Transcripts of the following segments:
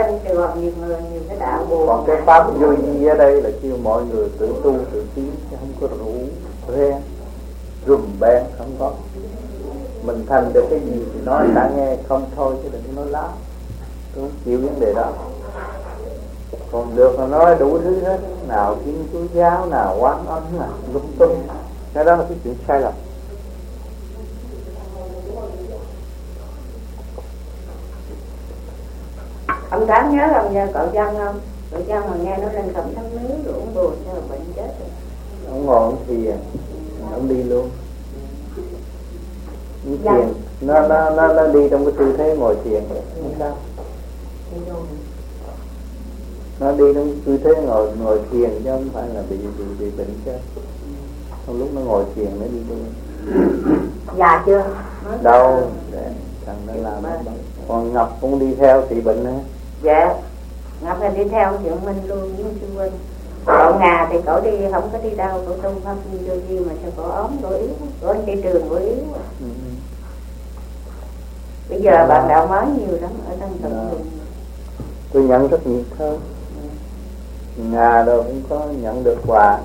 quanh Sài Gòn nhiều người, nhiều cái đạo buồn. Còn cái pháp vui gì ở đây là kêu mọi người tự tu tự tiến, chứ không có rủ rê rùm beng, không có. Mình thành được cái gì thì nói đã nghe, không thôi chứ đừng nói láo. Tôi không chịu vấn đề đó. Còn được là nói đủ thứ hết, nào Thiên Chúa giáo, nào Quán Ân, nào lung tung. Cái đó là cái chuyện sai lầm. Ông Tám nhớ ông cậu Dân không? Cậu Dân mà nghe nó lên Cẩm Thắng Miếu rồi ông buồn sao mà bệnh chết rồi. Ông ngồi ông thiền, ông đi luôn. Thiền, nó đi trong cái tư thế ngồi thiền vậy, không sao. Nó đi trong tư thế ngồi thiền chứ không phải là bị bệnh chết. Trong lúc nó ngồi thiền nó đi luôn. Già chưa? Đâu, để thằng nó làm nó bệnh. Còn Ngọc cũng đi theo thì bệnh hả? Dạ, Ngọc là đi theo Dượng Minh luôn với sư Huynh. Cậu Ngà thì cậu đi không có đi đâu, cậu tu pháp vô gì mà sao cậu ốm, cậu yếu, cậu đi trường cậu yếu. Bây giờ bạn đạo mới nhiều lắm ở trong tận đường. Tôi nhận rất nhiều thơ. Ngà đâu cũng có nhận được quà.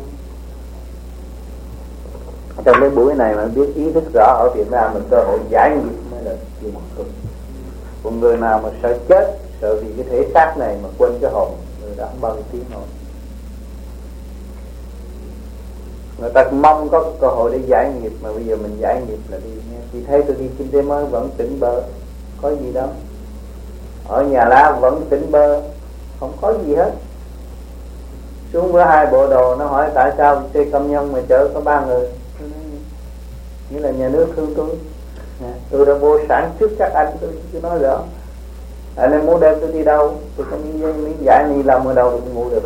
Trong cái buổi này mà biết ý thức rõ ở Việt Nam mình cơ hội giải nghiệp mới là chuyện cực. Còn người nào mà sợ chết, sợ vì cái thể xác này mà quên cái hồn, người đã không bao giờ tiến nổi. Người ta mong có cơ hội để giải nghiệp, mà bây giờ mình giải nghiệp là đi nha. Chị thấy tôi đi kinh tế mới vẫn tỉnh bơ, có gì đâu. Ở Nhà Lá vẫn tỉnh bơ, không có gì hết. Xuống bữa 2 bộ đồ, nó hỏi tại sao xe công nhân mà chở có 3 người. Nghĩa là nhà nước thương tôi. Tôi đã vô sản xuất các anh, tôi nói rõ. Anh em muốn đem tôi đi đâu, tôi có miếng giải ni lông ở đâu tôi cũng ngủ được.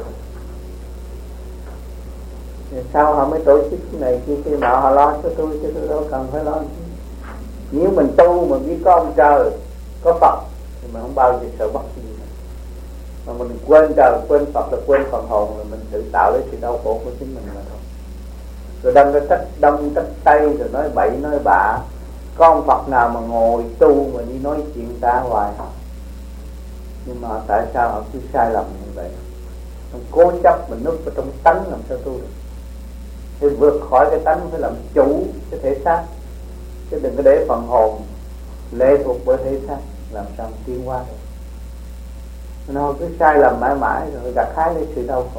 Sao họ mới tổ chức cái này kia nọ, họ lo cho tôi chứ tôi đâu cần phải lo. Nếu mình tu mà biết có ông trời, có Phật thì mình không bao giờ sợ mất gì nữa. Mà mình quên trời, quên Phật là quên phần hồn, là mình tự tạo lấy sự đau khổ của chính mình mà thôi. Rồi đâm ra trách đông trách tây, rồi nói bậy nói bạ. Có ông Phật nào mà ngồi tu mà đi nói chuyện ta hoài hả? Nhưng mà tại sao họ cứ sai lầm như vậy? Mình cố chấp mình núp vào trong tánh làm sao tu được? Thì vượt khỏi cái tánh phải làm chủ cái thể xác, chứ đừng có để phần hồn lệ thuộc bởi thể xác, làm sao tiến hóa được. Nó cứ sai lầm mãi mãi rồi gặt hái lấy sự đau khổ.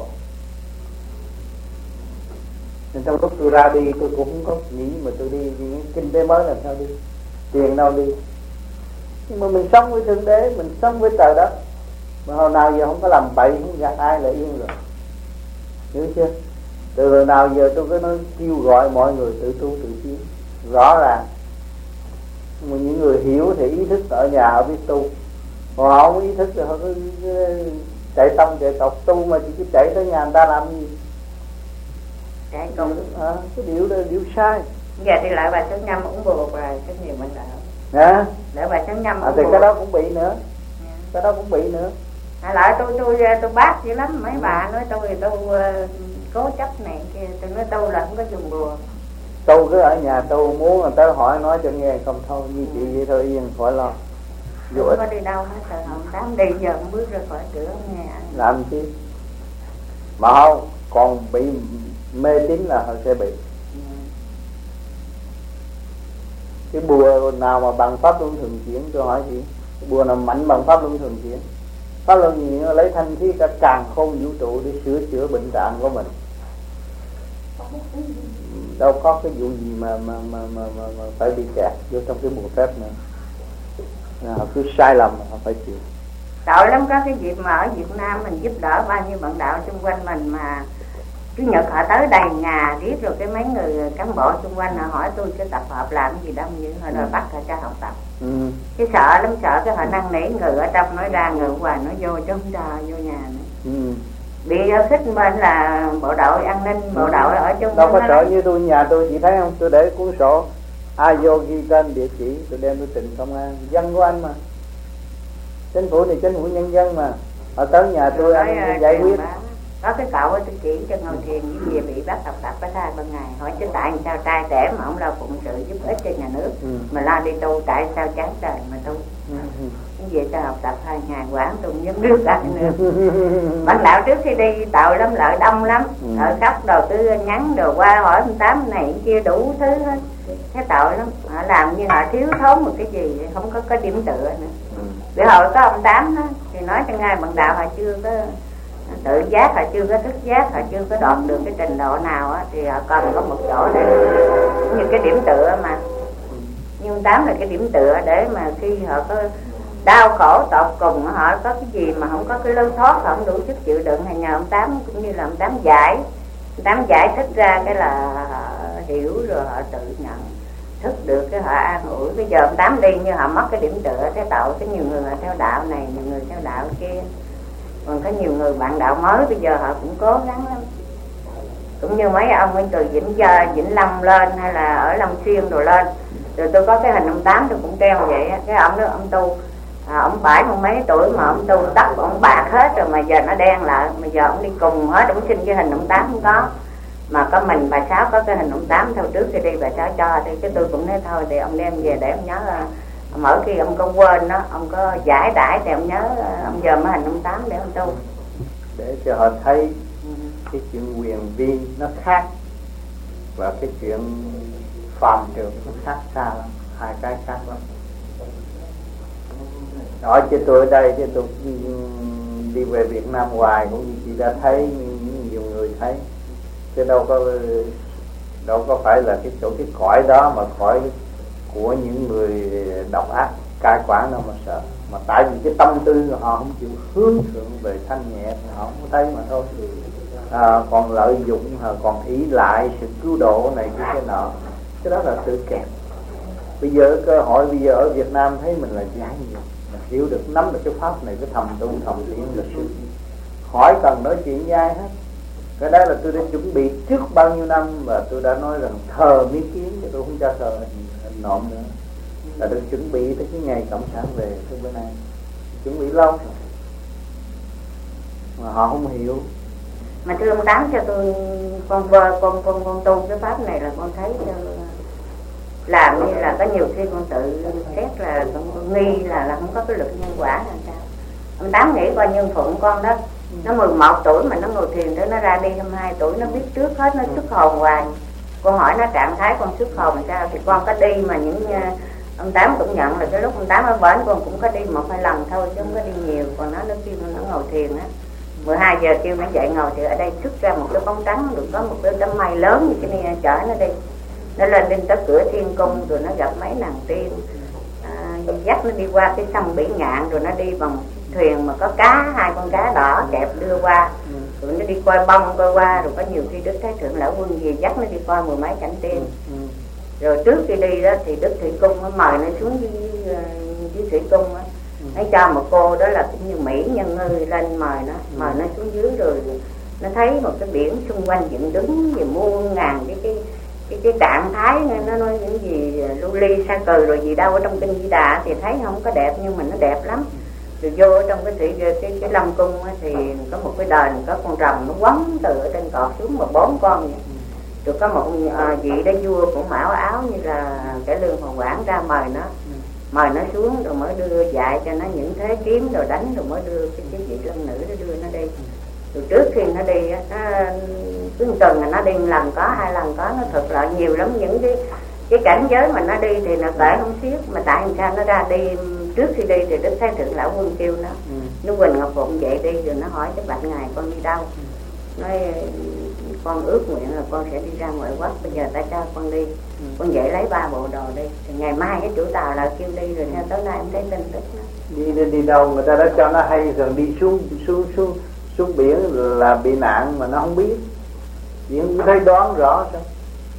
Nên trong lúc tôi ra đi tôi cũng không có nghĩ mà tôi đi kinh tế mới làm sao đi, tiền đâu đi. Nhưng mà mình sống với Thượng Đế, mình sống với trời đất, mà hồi nào giờ không có làm bậy, không gạt ai là yên rồi. Hiểu chưa? Từ hồi nào giờ tôi cứ nói kêu gọi mọi người tự tu tự tiến rõ ràng. Mà những người hiểu thì ý thức ở nhà họ biết tu, còn họ không ý thức thì họ cứ chạy tông chạy cọc tu mà chỉ cứ chạy tới nhà người ta làm gì? Chạy công cái điều đó là điều sai. Giờ thì lại bà Sáu Nhâm cũng buộc rồi rất nhiều bệnh đạo. Hả? Lại bà Sáu Nhâm thì cái đó cũng bị nữa. Cái đó cũng bị nữa. Lại tôi bác dữ lắm, mấy bà nói tôi cố chấp này kia, tôi nói tu là không có dùng bùa. Tu cứ ở nhà tu, muốn người ta hỏi nói cho nghe, không thôi như chị vậy thôi, yên khỏi lo. Không có đi đâu hết rồi, ông Tám đi giờ không bước ra khỏi cửa nghe anh. Làm chi? Mà không, còn bị mê tín là họ sẽ bị. Cái bùa nào mà bằng pháp luân thường chuyển, tôi hỏi chị, cái bùa nào mạnh bằng pháp luân thường chuyển? Pháp luân gì nó lấy thanh khí cả càn khôn vũ trụ để sửa chữa bệnh trạng của mình. Đâu có cái vụ gì mà phải bị kẹt vô trong cái bùa phép nữa. Họ cứ sai lầm họ phải chịu. Tội lắm, có cái dịp mà ở Việt Nam mình giúp đỡ bao nhiêu bạn đạo xung quanh mình mà Chủ nhật họ tới đầy nhà riết, rồi cái mấy người cán bộ xung quanh họ hỏi tôi cái tập hợp làm gì đâu, như họ đòi bắt họ cho học tập. Cái sợ lắm, sợ cái họ năn nỉ người ở trong nói ra, người hoài nói vô chứ không cho vô nhà nữa. Bị khích bên là bộ đội an ninh, bộ đội ở trong đâu có sợ. Như tôi nhà tôi, chị thấy không, tôi để cuốn sổ ai vô ghi tên địa chỉ, tôi đem tôi trình công an, dân của anh mà, chính phủ thì chính phủ nhân dân mà, họ tới nhà tôi anh giải quyết. Có cái cậu ấy tôi chỉ cho ngồi thiền với gì bị bắt học tập ở đây ban ngày, hỏi chứ tại sao trai trẻ mà ông đâu phụng sự giúp ích cho nhà nước, mà lo đi tu tại sao chán trời mà tu. về ta học tập 2 ngày quán tôi không dám rước ăn nữa. Bạn đạo trước khi đi tội lắm, lợi đông lắm, ở khắp đồ cứ nhắn đồ qua hỏi ông Tám này kia đủ thứ hết, thấy tội lắm. Họ làm như họ thiếu thốn một cái gì, không có điểm tựa nữa. Bữa hồi có ông Tám đó, thì nói cho ngay bạn đạo họ chưa có tự giác, họ chưa có thức giác, họ chưa có đạt được cái trình độ nào á, thì họ cần có một chỗ để như cái điểm tựa mà. Nhưng Tám là cái điểm tựa để mà khi họ có đau khổ tột cùng, họ có cái gì mà không có cái lối thoát, họ không đủ sức chịu đựng, hay nhờ ông Tám, cũng như là ông Tám giải thích ra cái là hiểu rồi họ tự nhận thức được, cái họ an ủi. Bây giờ ông Tám đi như họ mất cái điểm tựa, thế tội cái nhiều người theo đạo này, nhiều người theo đạo kia, còn có nhiều người bạn đạo mới bây giờ họ cũng cố gắng lắm. Cũng như mấy ông ấy từ Vĩnh Long lên hay là ở Long Xuyên rồi lên, rồi tôi có cái hình ông Tám tôi cũng treo vậy á. Cái ông đó ông tu, ông 70 mấy tuổi mà ông tu tóc ông bạc hết rồi mà giờ nó đen lại, mà giờ ông đi cùng hết, ông xin cái hình ông Tám không có, mà có mình bà Sáu có cái hình ông Tám thôi. Trước khi đi bà Sáu cho thì cái tôi cũng nói thôi thì ông đem về để ông nhớ, mỗi khi ông có quên đó, ông có giải đãi thì ông nhớ ông dòm cái hình ông Tám để ông tu, để cho họ thấy cái chuyện quyền vi nó khác và cái chuyện phàm trượt nó khác xa lắm, hai cái khác lắm. Nói chứ tôi ở đây chứ tôi đi về Việt Nam hoài cũng như chị đã thấy, nhiều người thấy, chứ đâu có phải là cái chỗ cái cõi đó mà cõi của những người độc ác cai quản đâu mà sợ, mà tại vì cái tâm tư của họ không chịu hướng thượng về thanh nhẹ thì họ không thấy mà thôi. Còn lợi dụng, còn ý lại sự cứu độ này cái nọ, cái đó là tự kẹt. Bây giờ cơ hội bây giờ ở Việt Nam thấy mình là giải nhiều, mình hiểu được, nắm được cái pháp này, cái thầm tu thầm tiến là sự khỏi cần nói chuyện dai hết. Cái đó là tôi đã chuẩn bị trước bao nhiêu năm, và tôi đã nói rằng thờ miếng kiến chứ tôi không cho thờ hình nộm nữa, là được chuẩn bị tới cái ngày cộng sản về tới bữa nay, chuẩn bị lâu rồi mà họ không hiểu. Mà thưa ông Tám cho tôi, con tu cái pháp này là con thấy làm như là có nhiều khi con tự xét là con nghi là không có cái lực nhân quả làm sao. Ông Tám nghĩ coi nhân phụng con đó, nó 11 tuổi mà nó ngồi thiền tới nó ra đi 22 tuổi, nó biết trước hết, nó xuất hồn hoài. Con hỏi nó trạng thái con xuất hồn làm sao, thì con có đi mà những ông Tám cũng nhận là cái lúc ông Tám ở bển con cũng có đi 1-2 lần thôi chứ không có đi nhiều. Còn nó kêu nó ngồi thiền á, 12 giờ kêu nó dậy ngồi thì ở đây xuất ra một cái bóng trắng, được có một cái tấm mây lớn như cái này chở nó đi. Nó lên đến tới cửa thiên cung rồi nó gặp mấy nàng tiên, dắt nó đi qua cái sông Bỉ Ngạn, rồi nó đi bằng thuyền mà có cá, 2 con cá đỏ đẹp đưa qua, rồi nó đi coi bông coi qua, rồi có nhiều khi Đức Thái Thượng Lão Quân gì dắt nó đi qua 10 mấy cảnh tiên. Rồi trước khi đi đó thì Đức Thủy Cung nó mời nó xuống dưới Thủy Cung á, nó cho một cô đó là cũng như Mỹ Nhân Ngư lên mời nó xuống dưới, rồi nó thấy một cái biển xung quanh dựng đứng gì muôn ngàn cái trạng thái, nó nói những gì lưu ly sa cừ rồi gì đâu ở trong kinh Di Đà thì thấy không có đẹp nhưng mà nó đẹp lắm. Rồi vô ở trong cái Lâm Cung á, thì có một cái đền có con rồng nó quấn từ ở trên cột xuống mà 4 con vậy. Rồi có một vị đó vua cũng mặc áo như là cái lương hoàng quản ra mời nó xuống, rồi mới đưa dạy cho nó những thế kiếm rồi đánh, rồi mới đưa cái vị lân nữ đó đưa nó đi. Rồi trước khi nó đi á, cứ một tuần là nó đi 1 lần có 2 lần có, nó thực lại nhiều lắm. Những cái cảnh giới mà nó đi thì nó kể không xiết, mà tại sao nó ra đi trước khi đi thì Đức Thái Thượng Lão Quân kêu nó Quỳnh Ngọc Phụng dậy đi, rồi nó hỏi cái bạch ngài con đi đâu, nói con ước nguyện là con sẽ đi ra ngoại quốc, bây giờ ta cho con đi, con dậy lấy 3 bộ đồ đi, thì ngày mai cái chủ tàu là kêu đi, rồi theo tới nay em thấy tin tức nó đi đâu người ta đã cho nó hay rồi, đi xuống biển là bị nạn mà nó không biết, biển thấy đoán rõ sao,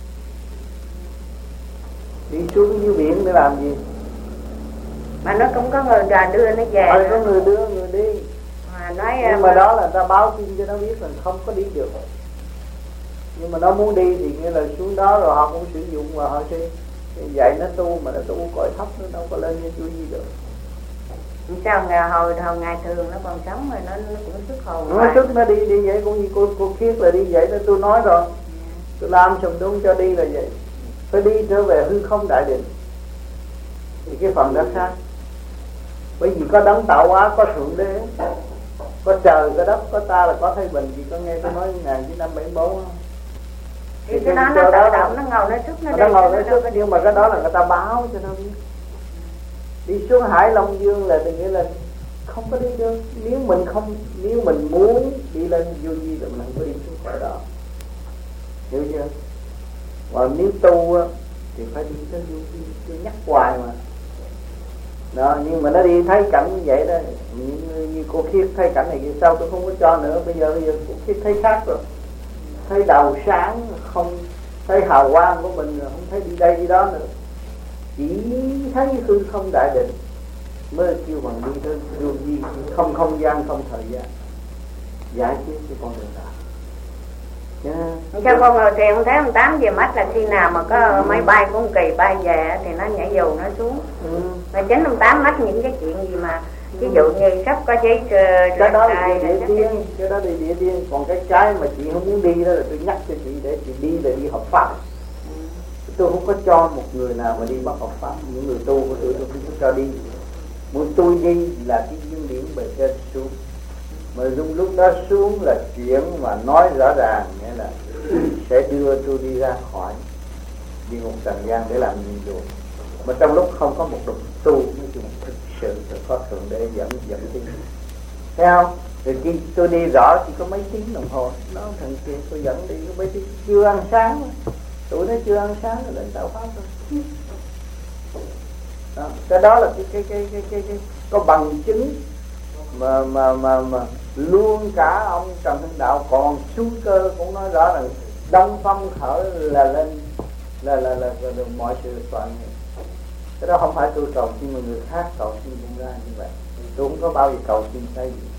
đi xuống dưới biển để làm gì, mà nó cũng có người đưa nó về, có người đưa người đi, mà nói nhưng mà đó là ta báo tin cho nó biết là không có đi được, nhưng mà nó muốn đi thì nghĩa là xuống đó rồi họ cũng sử dụng và họ sẽ dạy nó tu, mà nó tu cõi thấp nó đâu có lên như tôi gì được. Sao hồi ngày thường nó còn sống rồi nó cũng xuất hồn, nó xuất nó đi vậy, cũng như cô Kiết là đi vậy đó, tôi nói rồi, tôi làm xong tôi không cho đi là vậy, phải đi trở về hư không đại định thì cái phần đó khác. Bởi vì có đấng tạo hóa, có thượng đế, có trời, có đất, có ta là có Thái Bình. Chị có nghe tôi nói 1974 không? Thì cái đó nó tự động, nó ngồi nó xuất, nó ngồi nó xuất. Nhưng mà cái đó là người ta báo cho nó biết. Đi xuống Hải Long Dương là nghĩa là không có đi được. Nếu mình muốn đi lên vô vi là mình không có đi xuống khỏi đó, hiểu chưa? Và nếu tu thì phải đi tới vô vi. Tôi nhắc hoài mà đó, nhưng mà nó đi thấy cảnh như vậy đó. Như cô Khiết thấy cảnh này sao tôi không có cho nữa. Bây giờ cô Khiết thấy khác rồi, thấy đầu sáng, không thấy hào quang của mình, không thấy đi đây đi đó nữa, chỉ thấy hư không đại định mới kêu bằng đi tới vô vi. Không không gian, không thời gian, giải quyết cho con đường đạo. Cho con ngồi thiền thấy ông Tám về mắt là khi nào mà có máy bay của ông Kỳ bay về thì nó nhảy dù nó xuống. Và chính ông Tám mắt những cái chuyện gì mà ví dụ như sắp có giấy cái đó là địa tiên, cái đó là địa tiên. Còn cái mà chị không muốn đi đó là tôi nhắc cho chị để chị đi là đi hợp pháp. Tôi không có cho một người nào mà đi bất hợp pháp. Những người tu của tôi không có cho đi. Muốn tôi đi là cái duyên điển bề trên xuống, mà lúc đó xuống là chuyện mà nói rõ ràng, nghĩa là sẽ đưa tôi đi ra khỏi địa ngục trần gian để làm nhiệm vụ. Mà trong lúc không có một đồng tu mới chung thực sự là có thượng đế dẫn đi, thấy không? Thì khi tôi đi rõ chỉ có mấy tiếng đồng hồ, nó thằng kia tôi dẫn đi có mấy tiếng, chưa ăn sáng, tụi nó chưa ăn sáng rồi lên tạo pháp rồi. Đó, cái đó là cái có bằng chứng mà luôn cả ông Trần Hưng Đạo còn xuống cơ cũng nói rõ là đông phong khởi là lên là mọi sự toàn. Cái đó không phải tôi cầu xin mà người khác cầu xin cũng ra như vậy. Tôi không có bao giờ cầu xin cái gì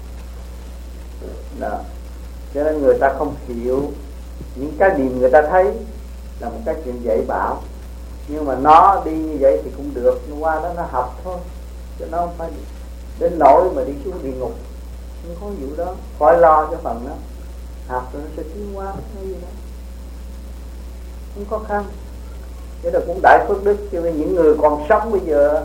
đó. Cho nên người ta không hiểu những cái niềm người ta thấy là một cái chuyện dạy bảo, nhưng mà nó đi như vậy thì cũng được, nó qua đó nó học thôi, chứ nó không phải đến nỗi mà đi xuống địa ngục. Không có vụ đó, khỏi lo cho phần đó, học rồi nó sẽ tiến hóa cái gì đó, không khó khăn. Thế là cũng đại phước đức. Cho nên những người còn sống bây giờ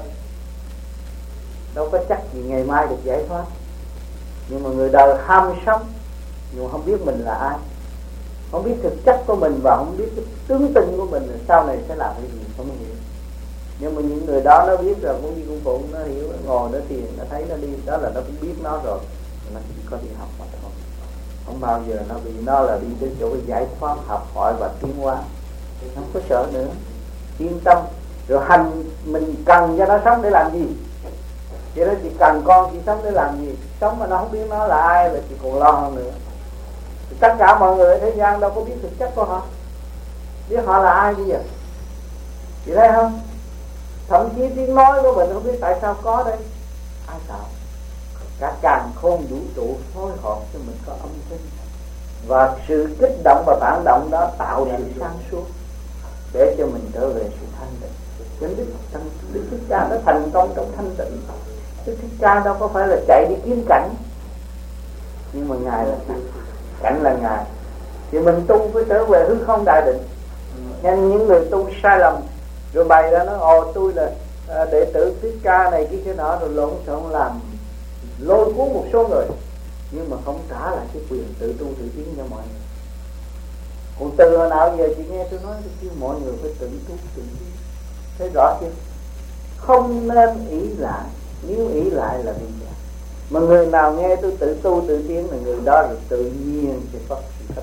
đâu có chắc gì ngày mai được giải thoát. Nhưng mà người đời ham sống, nhưng mà không biết mình là ai, không biết thực chất của mình và không biết cái tướng tình của mình là sau này sẽ làm cái gì, không hiểu. Nhưng mà những người đó nó biết rồi, cũng như con phụ nó hiểu, nó ngồi nó thiền, nó thấy nó đi, đó là nó cũng biết nó rồi, nó chỉ có đi học mà thôi. Không bao giờ nó bị nó là đi tới chỗ giải thoát, học hỏi và tiến hóa, không có sợ nữa, yên tâm. Rồi hành mình cần cho nó sống để làm gì? Vậy đó, chị cần con chị sống để làm gì? Sống mà nó không biết nó là ai là chị còn lo hơn nữa. Thì tất cả mọi người ở thế gian đâu có biết thực chất của họ, biết họ là ai bây giờ, chị thấy không? Thậm chí tiếng nói của mình không biết tại sao có đây, ai tạo? Cả càn khôn vũ trụ phối hợp cho mình có âm thanh, và sự kích động và phản động đó tạo sự sáng suốt để cho mình trở về sự thanh tịnh. Đức Thích Ca nó thành công trong thanh tịnh. Đức Thích Ca đâu có phải là chạy đi kiếm cảnh, nhưng mà Ngài là cảnh là Ngài. Thì mình tu phải trở về hư không đại định. Nên những người tu sai lầm rồi bày ra nói tôi là đệ tử Thích Ca này kia nọ, rồi lộn xộn làm lôi cuốn một số người, nhưng mà không trả lại cái quyền tự tu tự tiến cho mọi người. Còn từ hồi nào giờ chị nghe tôi nói tôi kêu mọi người phải tự tu tự tiến, thấy rõ chưa? Không nên ỷ lại, nếu ỷ lại là bị giả. Mà người nào nghe tôi tự tu tự tiến là người đó là tự nhiên sẽ phát triển.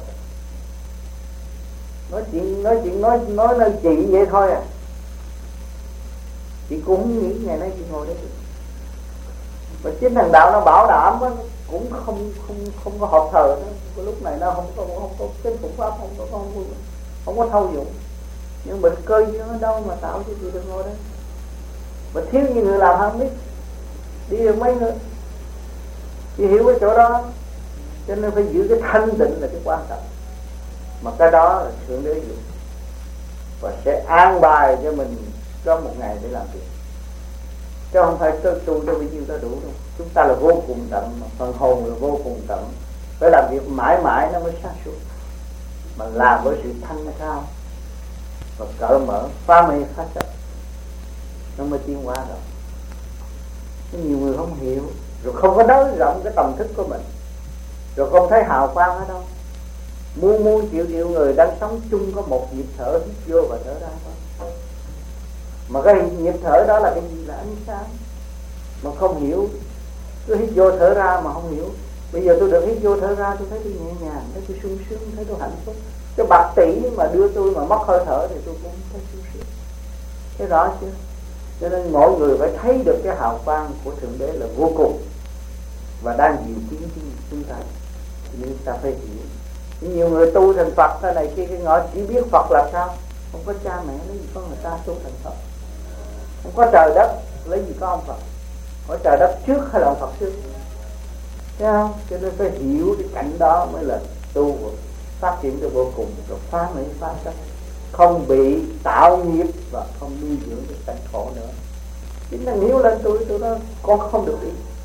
Nói nơi chị vậy thôi à. Chị cũng không nghĩ ngày nay chị ngồi đấy. Mà chính thằng đạo nó bảo đảm đó, cũng không có hợp thờ đó. Cái lúc này nó không có cái phương pháp, không có thâu dụng. Nhưng mình cơ duyên ở đâu mà tạo cho chị được ngồi đấy. Mà thiếu như người làm không biết đi được mấy người. Chị hiểu cái chỗ đó, cho nên phải giữ cái thanh định là cái quan trọng. Mà cái đó là Thượng Đế dùng và sẽ an bài cho mình có một ngày để làm việc, chứ không phải tu cho bao nhiêu đó đủ đâu. Chúng ta là vô cùng tận, mà phần hồn là vô cùng tận, phải làm việc mãi mãi nó mới sáng suốt, mà làm với sự thanh cao và cởi mở, phá mê phá chấp, nó mới tiến hóa rồi. Nhưng nhiều người không hiểu, rồi không có nới rộng cái tầm thức của mình, rồi không thấy hào quang ở đâu. Muôn triệu người đang sống chung có một nhịp thở hít vô và thở ra thôi. Mà cái nhịp thở đó là cái gì? Là ánh sáng. Mà không hiểu, cứ hít vô thở ra mà không hiểu. Bây giờ tôi được hít vô thở ra, tôi thấy tôi nhẹ nhàng, thấy tôi sung sướng, thấy tôi hạnh phúc. Cái bạc tỷ mà đưa tôi mà mất hơi thở thì tôi cũng thấy sung sướng. Thấy rõ chưa? Cho nên mỗi người phải thấy được cái hào quang của Thượng Đế là vô cùng và đang dịu tiến chúng ta. Nhưng ta phải hiểu. Nhiều người tu thành Phật thế này kia cái ngõ chỉ biết Phật là sao? Không có cha mẹ lấy gì có người ta tu thành Phật. Không có trời đất lấy gì có ông Phật. Có trời đất trước hay là ông Phật trước? Thấy không? Cho nên phải hiểu cái cảnh đó mới là tu phát triển được vô cùng, rồi phá mỹ phá chấp, không bị tạo nghiệp và không nuôi dưỡng cái cảnh khổ nữa. Chính là níu lên tôi nói con không được đi.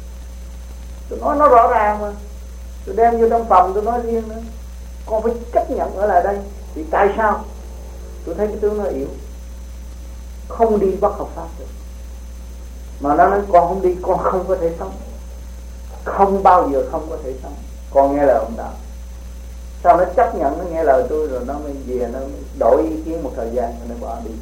Tôi nói nó rõ ràng mà. Tôi đem vô trong phòng tôi nói riêng nữa, con phải chấp nhận ở lại đây. Thì tại sao? Tôi thấy cái tướng nó yếu, không đi bất hợp pháp được. Mà nó nói con không đi, con không có thể sống, không bao giờ không có thể sống. Con nghe lời ông đạo. Sao nó chấp nhận, nó nghe lời tôi rồi nó mới về, nó đổi ý kiến một thời gian rồi nó bỏ đi.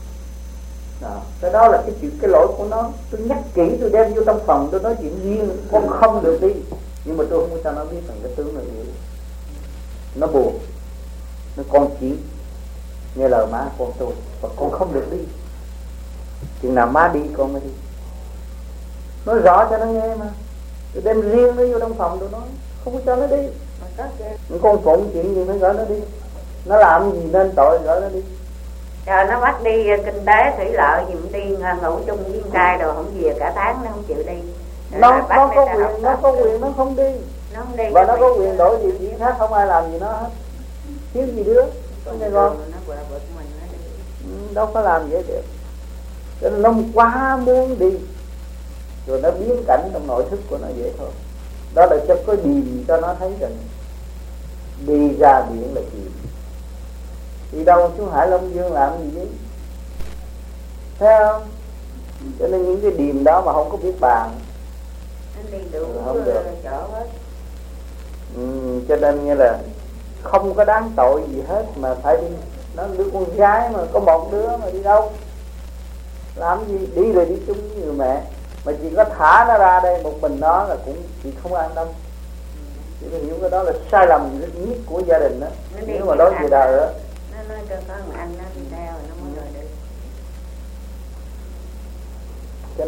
Đó. Cái đó là cái lỗi của nó. Tôi nhắc kỹ, tôi đem vô trong phòng tôi nói chuyện riêng, con không được đi. Nhưng mà tôi không có cho nó biết rằng cái tướng nó yếu, nó buồn, nó con chỉ nghe lời má con tôi và con không được đi. Chừng nào má đi con mới đi. Nói rõ cho nó nghe mà. Tôi đem riêng nó vô trong phòng tôi nói không có cho nó đi. Con phụng chuyện gì mới gửi nó đi. Nó làm gì nên tội gửi nó đi. Trời nó bắt đi kinh tế thủy lợi dùm đi ngủ chung với trai rồi không về cả tháng nó không chịu đi. Nó có quyền, nó không đi. Nó không đi. Và nó có quyền đổi gì chuyện khác, không ai làm gì nó hết. Thiếu gì đứa. Nó đâu có làm vậy được. Cho nên nó quá muốn đi, rồi nó biến cảnh trong nội thức của nó vậy thôi. Đó là chấp có điềm cho nó thấy rằng đi ra biển là chìm. Đi đâu xuống Hải Long Dương làm gì chứ? Thấy không? Cho nên những cái điềm đó mà không có biết bàn, nó đi đủ không được chỗ hết. Cho nên như là không có đáng tội gì hết mà phải đi. Nó đứa con gái mà có một đứa mà đi đâu làm gì, đi rồi đi chung với người mẹ. Mà chỉ có thả nó ra đây một mình nó là cũng chị không an tâm. Chị phải hiểu cái đó là sai lầm rất nhất của gia đình đó. Nếu mà nói về đời đó, nó nói cho có một anh nó đi theo nó mới rồi được. cho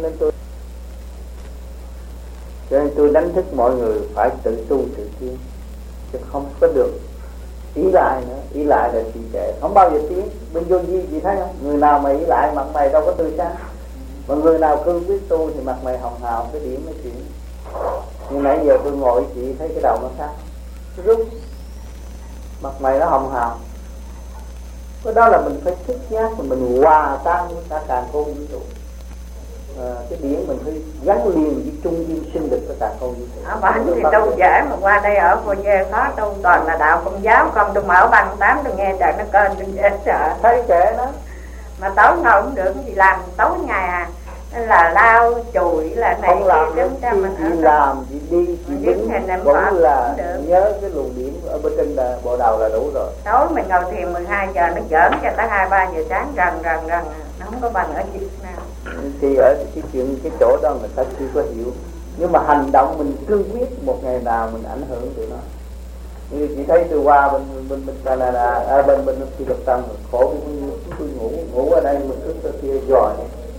nên tôi đánh thức mọi người phải tự tu tự tiến, chứ không có được ý lại nữa. Ý lại là trì trệ, không bao giờ tiến. Bên vô vi chị thấy không? Người nào mà ý lại mặt mày đâu có tươi sáng. Mà người nào cương quyết tu thì mặt mày hồng hào, cái điểm nó chuyển. Nhưng nãy giờ tôi ngồi chị thấy cái đầu nó khác, rút, mặt mày nó hồng hào. Cái đó là mình phải thức giác, mình hòa tan với cả càn khôn vũ trụ. Cái điểm mình phải gắn liền với trung tâm sinh lực của càn khôn vũ trụ. Ở bản thì tu dễ, mà qua đây ở cô dê khó tu, toàn là đạo Công giáo. Không tôi mở bằng 8 tôi nghe trời nó kênh tôi dễ sợ. Thấy kệ đó. Mà tối ngồi cũng được, gì làm tối ngày à. Nên là lao chùi là này không làm kia đứng mình chị làm, chị đi, chị đứng cũng là nhớ cái luồng điểm ở bên trên bộ đầu là đủ rồi. Tối mình ngồi thiền 12 giờ nó giỡn cho tới 2-3 giờ sáng rần nó không có bằng ở Việt Nam. Thì ở cái chuyện cái chỗ đó người ta chưa có hiểu, nhưng mà hành động mình cương quyết một ngày nào mình ảnh hưởng tụi nó. Như chị thấy tôi qua bên Canada, bên Phi Luật Tân khổ cũng tôi ngủ ở đây mình cứ tới kia giỏi.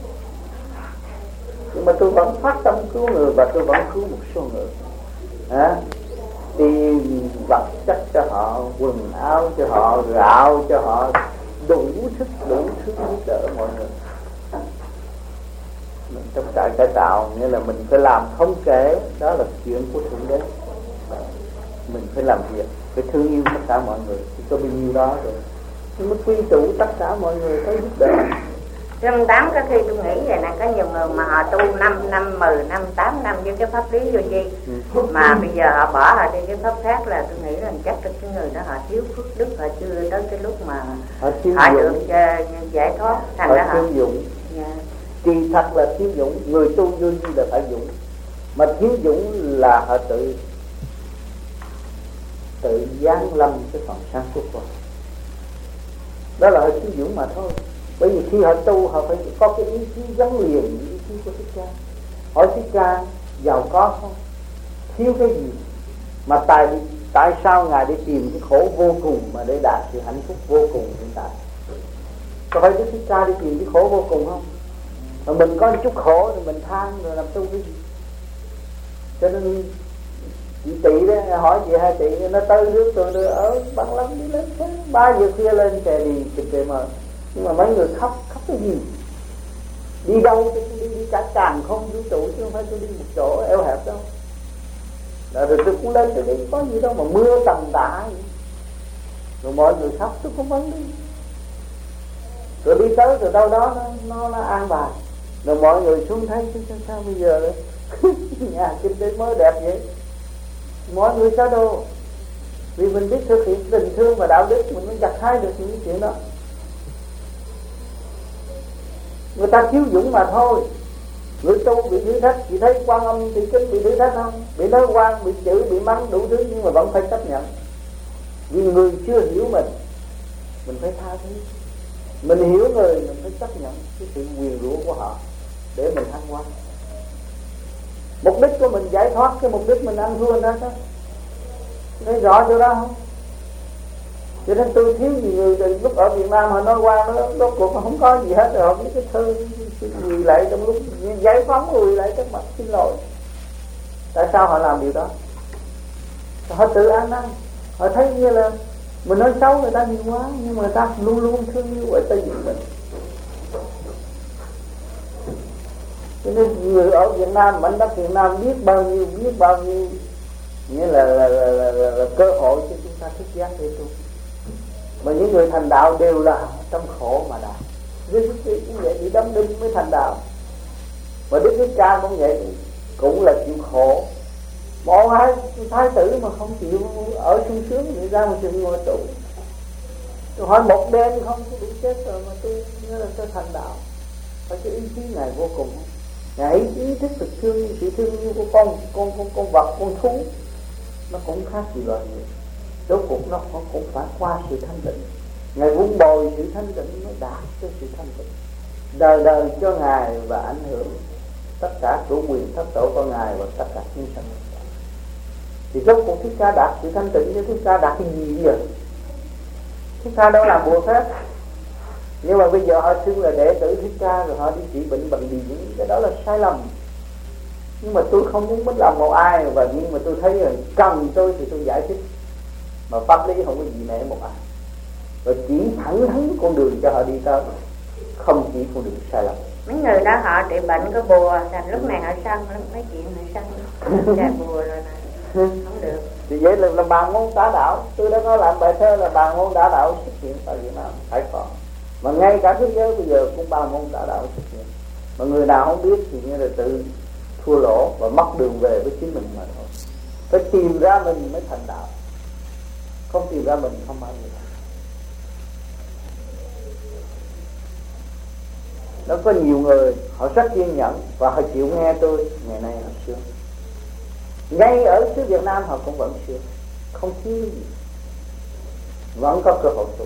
Nhưng mà tôi vẫn phát tâm cứu người và tôi vẫn cứu một số người. Tiền vật chất cho họ, quần áo cho họ, gạo cho họ, đủ thứ giúp đỡ mọi người. Mình trong trại cải tạo nghĩa là mình phải làm không kể, đó là chuyện của Thượng Đế. Mình phải làm việc, phải thương yêu tất cả mọi người, chỉ có bao nhiêu đó rồi. Nhưng mà quy tụ tất cả mọi người phải giúp đỡ. Năm 8 có khi tôi nghĩ vậy nè, có nhiều người mà họ tu 5 năm, 10 năm, 8 năm với cái pháp lý vô vi, mà bây giờ họ bỏ họ đi cái pháp khác, là tôi nghĩ là chắc là cái người đó họ thiếu phước đức, họ chưa tới cái lúc mà họ được giải thoát, thành ra họ dụng. Kỳ thật là thiếu dũng. Người tu vô vi là phải dũng, mà thiếu dũng là họ tự giáng lâm cái phần sáng suốt của họ. Đó là họ thiếu dũng mà thôi. Bởi vì khi họ tu họ phải có cái ý chí gắn liền với ý chí của Thích Ca. Hỏi Thích Ca giàu có không? Thiếu cái gì? Mà tại sao Ngài đi tìm cái khổ vô cùng mà để đạt sự hạnh phúc vô cùng hiện tại? Có phải Đức Thích Ca đi tìm cái khổ vô cùng không? Mà mình có một chút khổ thì mình than rồi làm tu cái gì? Cho nên chị Tị đó, hỏi chị hai Tị, nó tới rước tôi ở Bằng Lâm đi lên 3 giờ khuya lên xe đi kịp mà. Nhưng mà mấy người khóc cái gì? Đi đâu tôi đi cả càn không vũ trụ, chứ không phải tôi đi một chỗ eo hẹp đâu. Rồi tôi cũng lên tôi đi, có gì đâu mà mưa tầm tã vậy. Rồi mọi người khóc tôi không vấn đi. Rồi đi tới rồi đâu đó nó an bài. Rồi mọi người xuống thấy sao bây giờ đấy? Nhà kinh tế mới đẹp vậy. Mọi người sao đâu? Vì mình biết thực hiện tình thương và đạo đức, mình mới gặt hái được những chuyện đó. Người ta thiếu dũng mà thôi. Người tu bị thử thách, chị thấy Quan Âm Thị Kinh bị thử thách không? Bị nói quan, bị chửi, bị mắng đủ thứ, nhưng mà vẫn phải chấp nhận. Vì người chưa hiểu mình phải tha thứ. Mình hiểu người, mình phải chấp nhận cái sự quyền rủa của họ để mình thăng hoa. Mục đích của mình giải thoát, cái mục đích mình ăn thua đó đó. Thấy rõ chỗ đó không? Cho nên tôi thiếu nhiều người từ lúc ở Việt Nam họ nói qua nó rốt cuộc không có gì hết rồi, họ biết cái thơ quỳ lại trong lúc giải phóng quỳ lại trước mặt xin lỗi. Tại sao họ làm điều đó? Họ tự ăn năn. Họ thấy như là mình nói xấu người ta nhiều quá, nhưng mà người ta luôn luôn thương yêu ở Tây Việt mình. Cho nên người ở Việt Nam, mảnh đất Việt Nam biết bao nhiêu nghĩa là cơ hội cho chúng ta thức giác để tu. Mà những người thành đạo đều là trong khổ mà đạt. Đức Thích Ca cũng vậy, bị đóng đinh mới thành đạo. Mà Đức Thích Ca cũng vậy, cũng là chịu khổ. Một hai thái tử mà không chịu ở sung sướng thì ra một trường ngồi tù. Tôi hỏi một đêm không có bị chết rồi mà tôi nói là tôi thành đạo. Phải cái ý chí Ngài vô cùng. Ngài ý thức được thương, sự thương yêu của con vật, con thú, nó cũng khác gì loài người. Rốt cuộc nó cũng phải qua sự thanh tịnh. Ngài vun bồi sự thanh tịnh mới đạt tới sự thanh tịnh. Đời đời cho Ngài và ảnh hưởng tất cả chủ quyền thất tổ của Ngài và tất cả chúng sanh. Thì rốt cuộc Thích Ca đạt sự thanh tịnh, chứ Thích Ca đạt cái gì bây giờ? Thích Ca đâu làm bùa phép. Nhưng mà bây giờ họ xưng là đệ tử Thích Ca rồi họ đi trị bệnh bằng gì, những cái đó là sai lầm. Nhưng mà tôi không muốn mất lòng một ai, và nhưng mà tôi thấy là cần tôi thì tôi giải thích. Mà pháp lý không có gì nể một ai, và chỉ thẳng thắn con đường cho họ đi tới, không chỉ con đường sai lầm. Mấy người đó họ trị bệnh có bùa, thành lúc này họ sân lắm, mấy chuyện họ sân ra bùa rồi nè, không được. Thì vậy là bàn môn tả đạo. Tôi đã có làm bài thơ là bàn môn tả đạo xuất hiện tại Việt Nam, phải có. Mà ngay cả thế giới bây giờ cũng bàn môn tả đạo xuất hiện. Mà người nào không biết thì như là tự thua lỗ và mất đường về với chính mình mà thôi. Phải tìm ra mình mới thành đạo, không tìm ra mình không bao giờ. Nó có nhiều người họ rất kiên nhẫn và họ chịu nghe tôi. Ngày nay họ sướng, ngay ở xứ Việt Nam họ cũng vẫn sướng, không thiếu gì, vẫn có cơ hội tu.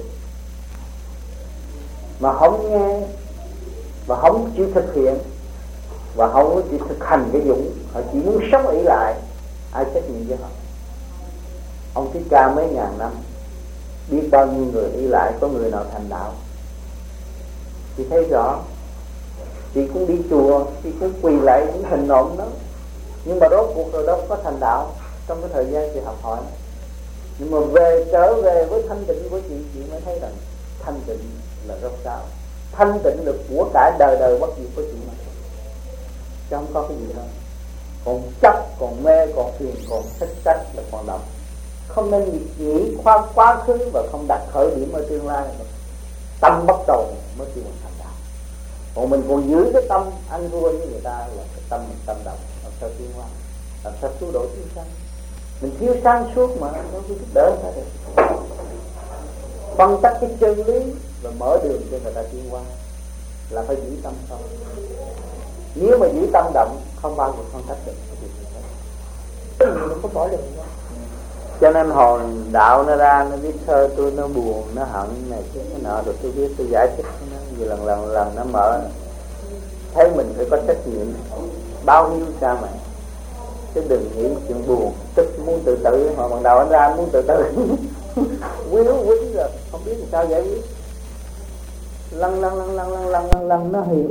Mà không nghe và không chịu thực hiện và không chịu thực hành cái dũng, họ chỉ muốn sống ỷ lại, ai trách nhiệm với họ? Ông Thích Ca mấy ngàn năm biết bao nhiêu người ỷ lại, có người nào thành đạo? Chị thấy rõ. Chị cũng đi chùa, chị cũng quỳ lại những hình nộm đó, nhưng mà rốt cuộc rồi đâu có thành đạo trong cái thời gian chị học hỏi. Nhưng mà trở về với thanh tịnh của chị mới thấy rằng thanh tịnh là rốt ráo. Thanh tịnh được của cải đời đời bất diệt của chị mà thôi, chứ không có cái gì hơn. Còn chấp, còn mê, còn phiền, còn thích trách là còn động. Không nên nghĩ quá khứ và không đặt khởi điểm ở tương lai. Tâm bắt đầu mới kêu thành đạo. Còn mình còn giữ cái tâm ăn thua với người ta là cái tâm mình tâm động, làm sao tiến hóa, làm sao cứu độ chúng sanh. Mình thiếu sáng suốt mà đâu có giúp đỡ người ta được. Phân tích cái chân lý và mở đường cho người ta tiến hóa là phải giữ tâm không. Nếu mà giữ tâm động không bao giờ con trách được. Không bỏ được. Cho nên hồn đạo nó ra, nó biết thơ tôi, nó buồn, nó hận này chứ cái nọ, rồi tôi biết, tôi giải thích nó, vì lần nó mở, thấy mình phải có trách nhiệm báo hiếu cha mẹ, chứ đừng nghĩ chuyện buồn, tức muốn tự tử, mà bằng đầu anh ra muốn tự tử, quýnh rồi, không biết làm sao giải quyết, lăn nó hiểu,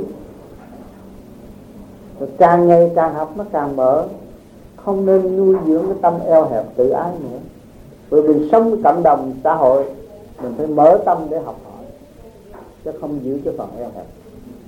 rồi càng ngày càng học nó càng mở. Không nên nuôi dưỡng cái tâm eo hẹp tự ái nữa. Bởi vì sống với cộng đồng xã hội, mình phải mở tâm để học hỏi, chứ không giữ cái phần eo hẹp.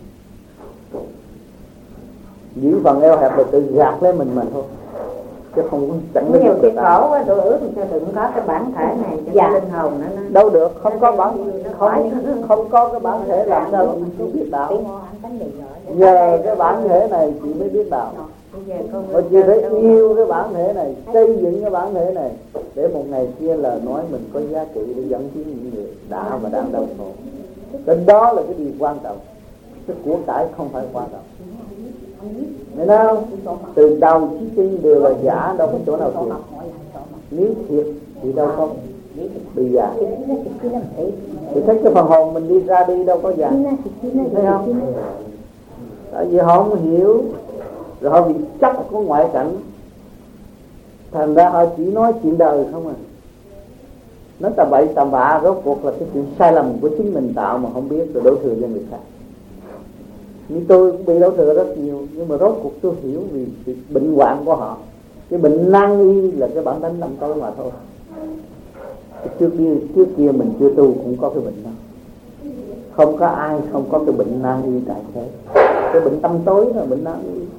Giữ phần eo hẹp là tự gạt lấy mình thôi, chứ không có chẳng nhiều cái khổ quá. Tôi ước cho đừng có cái bản thể này cho cái linh hồn nữa. Đâu được, không có cái bản thể làm sao chị biết đạo. Nhờ cái bản thể này chị mới biết đạo. Và chị phải yêu cái bản thể này, xây dựng cái bản thể này, để một ngày kia là nói mình có giá trị để dẫn tiến những người đã và đang đau khổ. Cái đó là cái điều quan trọng. Cái của cải không phải quan trọng. Nghe không? Từ đầu chí chân đều là giả, đâu có chỗ nào thiệt. Nếu thiệt thì đâu có bị giả. Thì thấy cái phần hồn mình đi ra đi đâu có giả. Thấy không? Tại vì họ không hiểu, rồi họ bị chấp của ngoại cảnh, thành ra họ chỉ nói chuyện đời không à. Nói tầm bậy tầm bạ, rốt cuộc là cái chuyện sai lầm của chính mình tạo mà không biết, rồi đổ thừa cho người khác. Như tôi cũng bị đổ thừa rất nhiều, nhưng mà rốt cuộc tôi hiểu vì sự bệnh hoạn của họ. Cái bệnh nan y là cái bản tánh tâm tối mà thôi. Trước kia mình chưa tu cũng có cái bệnh đó. Không có ai không có cái bệnh nan y tại thế. Cái bệnh tâm tối là bệnh nan y.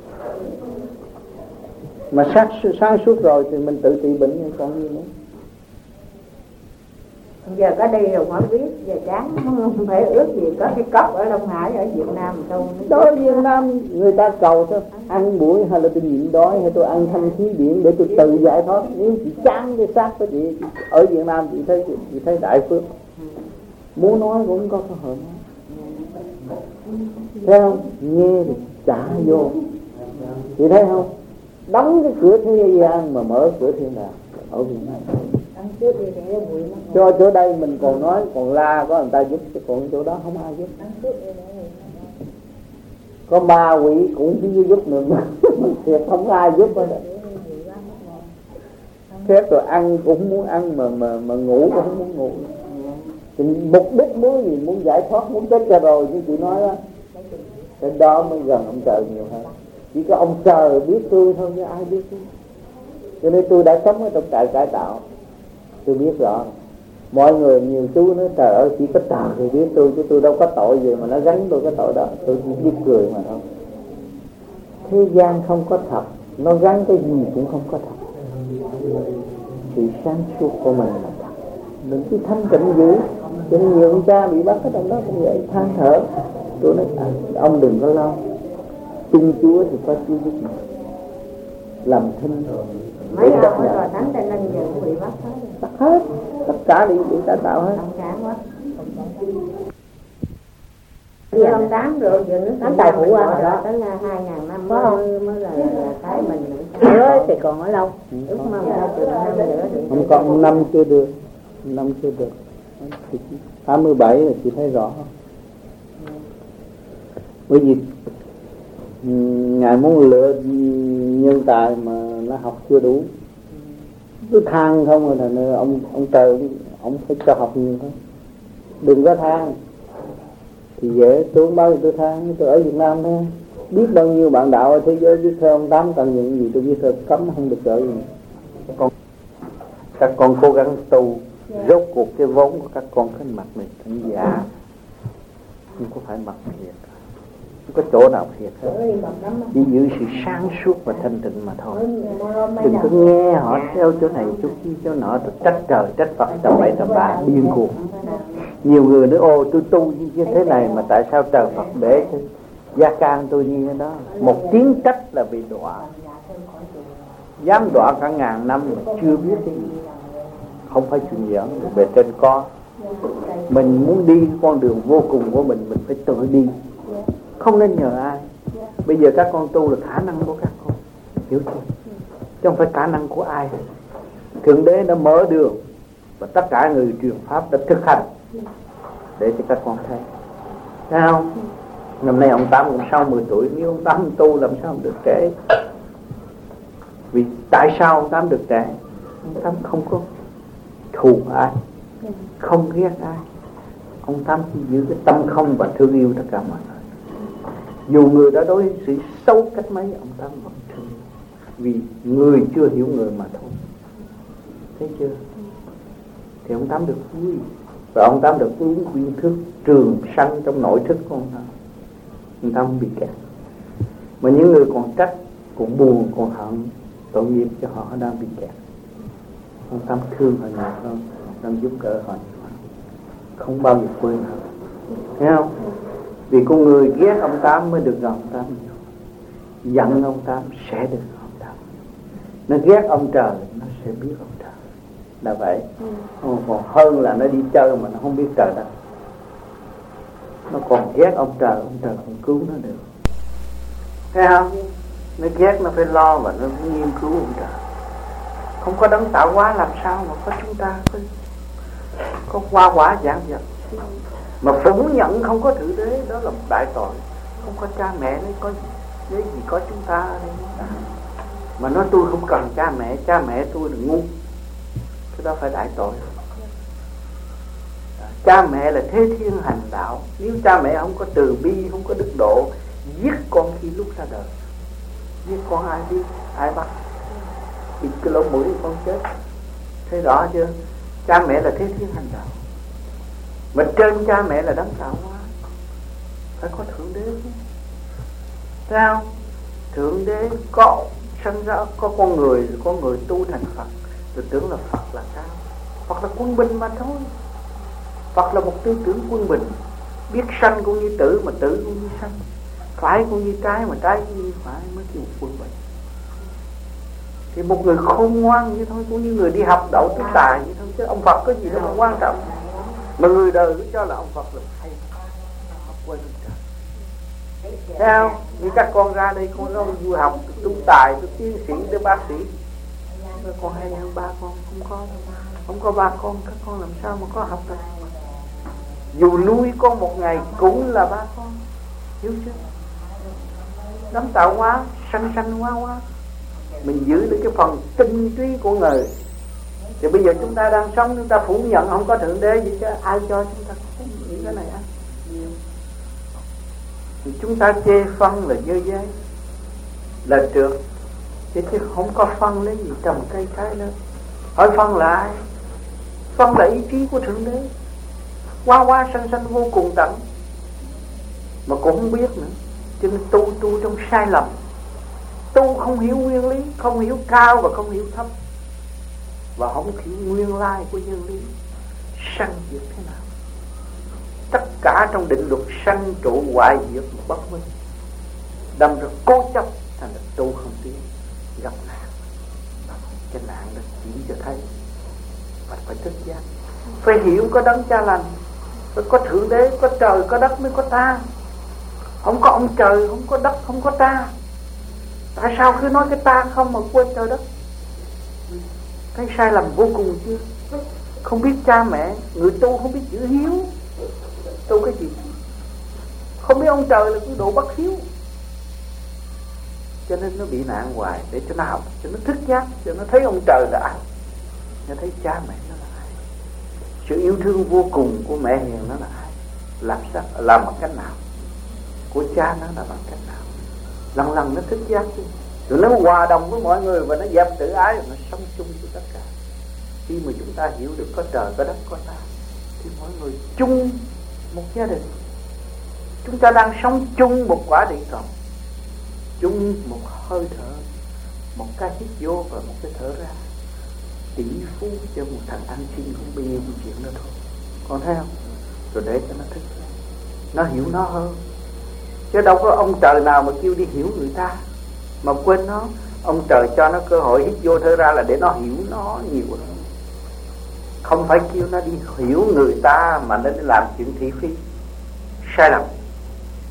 Mà sáng suốt rồi thì mình tự trị bệnh như con như nữa. Giờ có đi rồi không biết, giờ chán không phải ước gì có cái cốc ở Đông Hải ở Việt Nam đâu. Đó Việt Nam người ta cầu thôi, ăn buổi hay là tôi nhịn đói hay tôi ăn thanh khí điển để tôi tự giải thoát. Nếu chị chán cái xác của chị ở Việt Nam chị thấy đại phước. Muốn nói cũng có cơ hội nói. Thấy không? Nghe thì trả vô. Chị thấy không? Đóng cái cửa thế gian mà mở cửa thiên đàng ở Việt Nam. Cho chỗ đây mình còn nói còn la có người ta giúp, chứ còn chỗ đó không ai giúp. Có ma quỷ cũng chỉ giúp được mà thiệt không ai giúp hết. Phép rồi ăn cũng muốn ăn mà ngủ cũng không muốn ngủ. Thì mục đích muốn gì? Muốn giải thoát, muốn chết cho rồi, chứ chị nói đó. Cái đó mới gần ông trời nhiều hơn. Chỉ có ông trời biết tôi thôi chứ ai biết tôi. Cho nên tôi đã sống ở trong trại cải tạo, tôi biết rõ. Mọi người nhiều chú nói trời ơi chỉ có trời thì biết tôi, chứ tôi đâu có tội gì mà nó gánh tôi cái tội đó. Tôi chỉ biết cười mà thôi. Thế gian không có thật, nó gắn cái gì cũng không có thật. Sự sáng suốt của mình là thật. Đừng cứ thanh tịnh dữ. Cho nên nhiều ông cha bị bắt ở trong đó cũng vậy, than thở. Tôi nói ông đừng có lo, tin Chúa thì có Chúa giúp mình. Làm thinh mấy ông rồi thánh Tây Ninh giờ cũng bị bắt hết. Tất cả bị cải tạo hết. Đi ông Tám rồi giờ nước Tám Tài Phụ qua đó tới 2000 năm mới là cái mình nữa thì còn ở lâu. Ước mong ra chừng năm nữa không còn năm chưa được. 87 là chị thấy rõ. Bởi vì Ngài muốn lựa nhân tài mà nó học chưa đủ, cứ than không rồi thành ông trời ông phải cho học nhiều thôi. Đừng có than thì dễ. Tôi không bao giờ tôi than. Tôi ở Việt Nam thôi, biết bao nhiêu bạn đạo ở thế giới biết theo ông Tám cần những gì tôi biết theo, cấm không được cỡ gì. Các con cố gắng tu, rốt cuộc cái vốn của các con cái mặt này thành giả, không có phải mặt thiệt, không có chỗ nào thiệt hết. Chỉ giữ sự sáng suốt và thanh tịnh mà thôi. Đừng có nghe họ theo chỗ này chỗ kia chỗ nọ, tôi trách trời trách Phật tầm bậy tầm bạ điên cuồng. Nhiều người nói ô tôi tu như thế này mà tại sao trời Phật để gia can tôi như thế đó. Một tiếng trách là bị đọa, dám đọa cả ngàn năm mà chưa biết cái gì. Không phải chuyện giỡn. Về trên có mình muốn đi con đường vô cùng của mình phải tự đi, không nên nhờ ai. Bây giờ các con tu là khả năng của các con, hiểu chưa? Chứ không phải khả năng của ai. Thượng Đế đã mở đường và tất cả người truyền pháp đã thực hành để cho các con thấy. Thấy không? Năm nay ông Tám cũng 60 tuổi, nếu ông Tám tu làm sao được trẻ? Vì tại sao ông Tám được trẻ? Ông Tám không có thù ai, không ghét ai. Ông Tám chỉ giữ cái tâm không và thương yêu tất cả mọi người. Dù người đó đối xử xấu cách mấy, ông Tám vẫn thương. Vì người chưa hiểu người mà thôi. Thấy chưa? Thì ông Tám được vui. Và ông Tám được uống quyên thức trường sanh trong nội thức của ông Tám. Ông Tám không bị kẹt. Mà những người còn trách, còn buồn, còn hận, tội nghiệp cho họ đang bị kẹt. Ông Tám thương họ nhiều hơn, đang giúp đỡ họ nhiều hơn, không bao giờ quên họ. Thấy không? Vì con người ghét ông Tám mới được gặp ông Tám nhiều, giận ông Tám sẽ được gặp ông Tám. Nó ghét ông trời, nó sẽ biết ông trời. Là vậy. Còn hơn là nó đi chơi mà nó không biết trời đất. Nó còn ghét ông trời không cứu nó được. Thấy không? Nó ghét nó phải lo và nó nghiên cứu ông trời. Không có đấng tạo hóa làm sao mà có chúng ta có hoa quả giảng vật. Mà phủ nhận không có Thượng Đế, đó là một đại tội. Không có cha mẹ đấy có gì có chúng ta ở đây. Mà nói tôi không cần cha mẹ tôi là ngu, cái đó phải đại tội. Cha mẹ là thế thiên hành đạo. Nếu cha mẹ không có từ bi, không có đức độ, giết con khi lúc ra đời. Giết con ai biết, ai bắt? Thì cái lỗ mũi con chết. Thấy rõ chưa? Cha mẹ là thế thiên hành đạo. Mà trên cha mẹ là đấng tạo hóa. Phải có Thượng Đế chứ. Thấy không? Thượng Đế có sanh ra, có con người tu thành Phật. Tôi tưởng là Phật là sao? Phật là quân bình mà thôi. Phật là một tư tưởng quân bình, biết sanh cũng như tử mà tử cũng như sanh, phải cũng như trái mà trái cũng như phải, mới kêu một quân bình. Thì một người khôn ngoan như thôi, cũng như người đi học đậu tú tài như thôi, chứ ông Phật có gì đâu mà quan trọng. Mà người đời cứ cho là ông Phật là hay, học quên ông trời. Thấy không? Như các con ra đây con nó vui học tú tài, tú tiến sĩ, tú bác sĩ, con hay hơn ba con không có ba con, các con làm sao mà có học được? Dù nuôi con một ngày cũng là ba con, hiểu chưa? Đấng tạo hóa sanh hóa, mình giữ được cái phần tinh túy của người. Thì bây giờ chúng ta đang sống, chúng ta phủ nhận không có Thượng Đế gì chứ ai cho chúng ta có những cái này á? Thì chúng ta chê phân là dơ giấy, là trượt, chứ không có phân lấy gì trồng cây trái nữa. Hỏi phân là ai? Phân là ý chí của Thượng Đế, hoa sanh vô cùng tận, mà cũng không biết nữa. Cho nên tu trong sai lầm, tu không hiểu nguyên lý, không hiểu cao và không hiểu thấp, và không hiểu nguyên lai của nhân lý sanh diệt thế nào. Tất cả trong định luật sanh trụ hoại diệt mà bất minh, đâm ra cố chấp, thành là tu không tiến, gặp nạn. Cái nạn đó chỉ cho thấy phải thức giác, phải hiểu có đấng cha lành, phải có Thượng Đế, có trời, có đất mới có ta. Không có ông trời, không có đất, không có ta. Tại sao cứ nói cái ta không mà quên trời đất? Cái sai lầm vô cùng chưa? Không biết cha mẹ, người tu không biết chữ hiếu. Tu cái gì? Không biết ông trời là cái độ bất hiếu. Cho nên nó bị nạn hoài. Để cho nó học, cho nó thức giác, cho nó thấy ông trời là ai, nó thấy cha mẹ nó là ai, sự yêu thương vô cùng của mẹ hiền nó là ai, làm bằng cách nào, của cha nó là bằng cách nào. Lần nó thức giác chứ. Rồi nó hòa đồng với mọi người và nó dẹp tự ái, nó sống chung với tất cả. Khi mà chúng ta hiểu được có trời, có đất, có ta, thì mọi người chung một gia đình. Chúng ta đang sống chung một quả địa cầu, chung một hơi thở, một cái hít vô và một cái thở ra. Tỷ phú cho một thằng ăn xin không bao nhiêu chuyện đó thôi. Còn thấy không? Rồi để cho nó thức, nó hiểu nó hơn. Chứ đâu có ông trời nào mà kêu đi hiểu người ta mà quên nó. Ông trời cho nó cơ hội hít vô thở ra là để nó hiểu nó nhiều hơn, không phải kêu nó đi hiểu người ta mà nó đi làm chuyện thị phi. Sai lầm.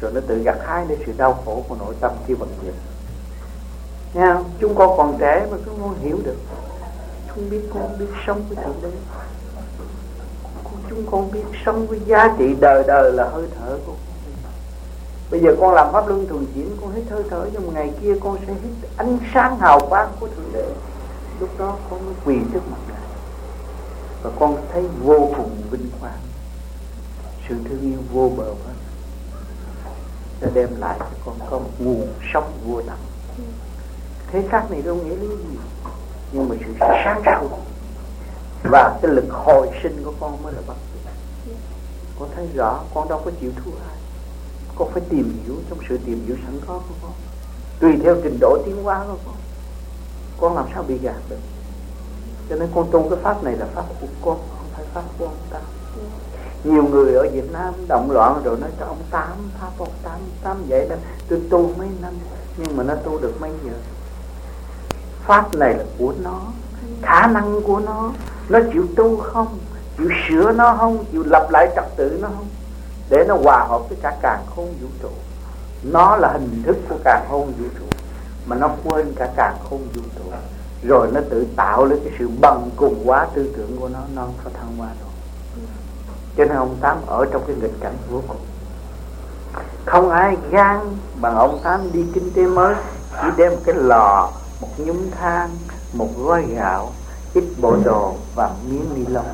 rồi nó tự gặt hái để sự đau khổ của nội tâm khi vận chuyển. Nghe không? Chúng con còn trẻ mà chúng con hiểu được, chúng con biết sống với Thượng Đế, chúng con biết sống với giá trị đời đời là hơi thở của con. Bây giờ con làm pháp luân thường chuyển, con hít hơi thở, nhưng một ngày kia con sẽ hít ánh sáng hào quang của Thượng Đế. Lúc đó con mới quỳ trước mặt Ngài và con thấy vô cùng vinh quang, sự thương yêu vô bờ bến sẽ đem lại cho con có một nguồn sống vô tận. Thế xác này đâu nghĩa lý gì, nhưng mà sự sáng suốt và cái lực hồi sinh của con mới là bất diệt. Con thấy rõ con đâu có chịu thua ai, con phải tìm hiểu trong sự tìm hiểu sẵn có của con, tùy theo trình độ tiến hóa của con làm sao bị gạt được. Cho nên con tu cái pháp này là pháp của con, không phải pháp của ông ta. Nhiều người ở Việt Nam động loạn rồi nói cho ông Tám, pháp ông Tám vậy đó, tôi tu mấy năm nhưng mà nó tu được mấy giờ. Pháp này là của nó, khả năng của nó chịu tu không, chịu sửa nó không, chịu lập lại trật tự nó không, để nó hòa hợp với cả càn khôn vũ trụ. Nó là hình thức của càn khôn vũ trụ mà nó quên cả càn khôn vũ trụ, rồi nó tự tạo lên cái sự bằng cùng hóa tư tưởng của nó không có thăng hoa rồi. Cho nên ông Tám ở trong cái nghịch cảnh vô cùng. Không ai gan bằng ông Tám đi kinh tế mới, chỉ đem một cái lò, một nhúm than, một gói gạo, ít bộ đồ và miếng ni lông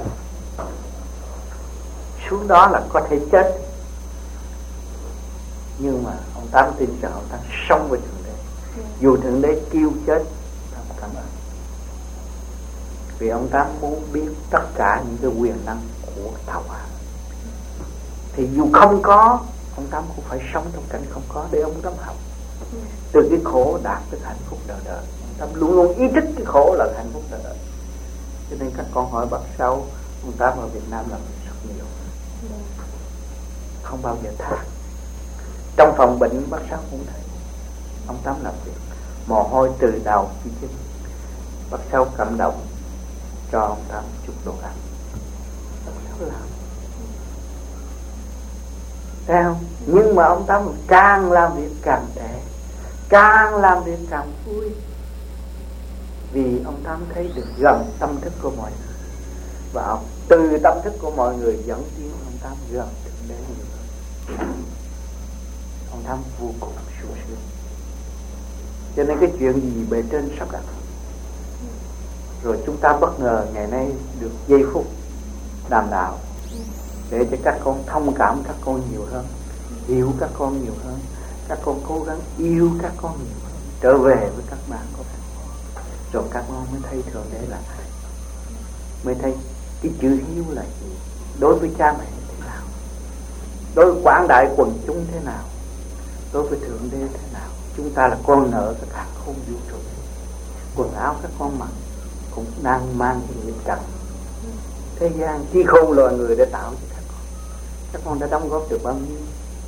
xuống đó là có thể chết. Nhưng mà ông Tám tin rằng ông Tám sống với Thượng Đế, dù Thượng Đế kêu chết ông cảm ơn, vì ông Tám muốn biết tất cả những cái quyền năng của tạo hóa. Thì dù không có, ông Tám cũng phải sống trong cảnh không có để ông Tám học từ cái khổ đạt tới hạnh phúc đời đời. Ông Tám luôn luôn ý thức cái khổ là hạnh phúc đời đời. Cho nên các con hỏi bác Sáu, ông Tám ở Việt Nam làm rất nhiều, không bao giờ than. Trong phòng bệnh bác Sáu cũng thấy ông Tám làm việc mồ hôi từ đầu chí chân. Bác Sáu cảm động cho ông Tám chút đồ ăn, bác Sáu làm. Thấy không? Nhưng mà ông Tám càng làm việc càng trẻ, càng làm việc càng vui, vì ông Tám thấy được gần tâm thức của mọi người, và từ tâm thức của mọi người dẫn tiến ông Tám gần Thượng Đế nhiều hơn. Ông Tám vô cùng sung sướng. Cho nên cái chuyện gì bề trên sắp đặt, rồi chúng ta bất ngờ ngày nay được giây phút đàm đạo để cho các con thông cảm các con nhiều hơn, hiểu các con nhiều hơn, các con cố gắng yêu các con nhiều hơn, trở về với các bạn của các con, rồi các con mới thấy Thượng Đế là ai, mới thấy cái chữ hiếu là gì, đối với cha mẹ thế nào, đối với quảng đại quần chúng thế nào, đối với Thượng Đế thế nào. Chúng ta là con nợ các cả không vũ trụ. Quần áo các con mặc cũng đang mang cái nghiệp trần thế gian, chi khôn loài người để tạo cho các con. Các con đã đóng góp được bao nhiêu?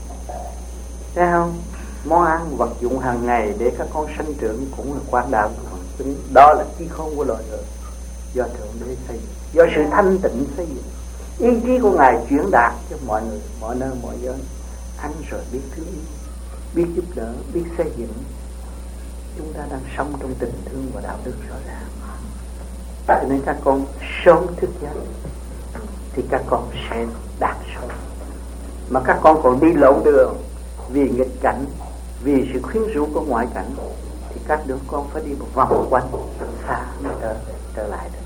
Thấy không? Món ăn vật dụng hàng ngày để các con sanh trưởng cũng là quảng đạo của quần chúng. Đó là chi khôn của loài người, do Thượng Đế xây dựng, do sự thanh tịnh xây dựng. Ý chí của Ngài chuyển đạt cho mọi người, mọi nơi, mọi giới. Ăn rồi biết thương yêu, biết giúp đỡ, biết xây dựng. Chúng ta đang sống trong tình thương và đạo đức rõ ràng. Cho nên các con sớm thức giấc thì các con sẽ đạt sớm. Mà các con còn đi lộn đường vì nghịch cảnh, vì sự khuyến rũ của ngoại cảnh, thì các đứa con phải đi một vòng quanh xa mới trở lại được.